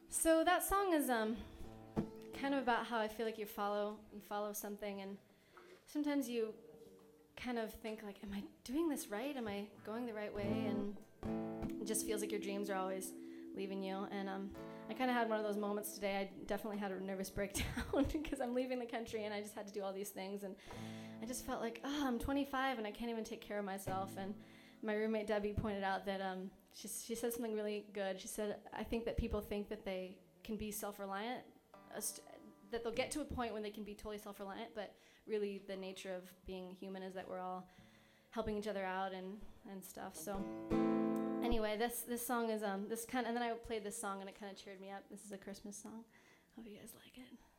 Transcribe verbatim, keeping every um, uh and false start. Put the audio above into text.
So that song is um, kind of about how I feel like you follow you follow something, and sometimes you kind of think like, am I doing this right? Am I going the right way? And it just feels like your dreams are always leaving you. And um, I kind of had one of those moments today. I definitely had a nervous breakdown because I'm leaving the country and I just had to do all these things. And I just felt like, oh, I'm twenty-five and I can't even take care of myself. And my roommate Debbie pointed out that um, she, she said something really good. She said, I think that people think that they can be self-reliant, uh, st- that they'll get to a point when they can be totally self-reliant, but really the nature of being human is that we're all helping each other out and, and stuff. So anyway, this this song is um this kind of, and then I played this song and it kind of cheered me up. This is a Christmas song. Hope you guys like it.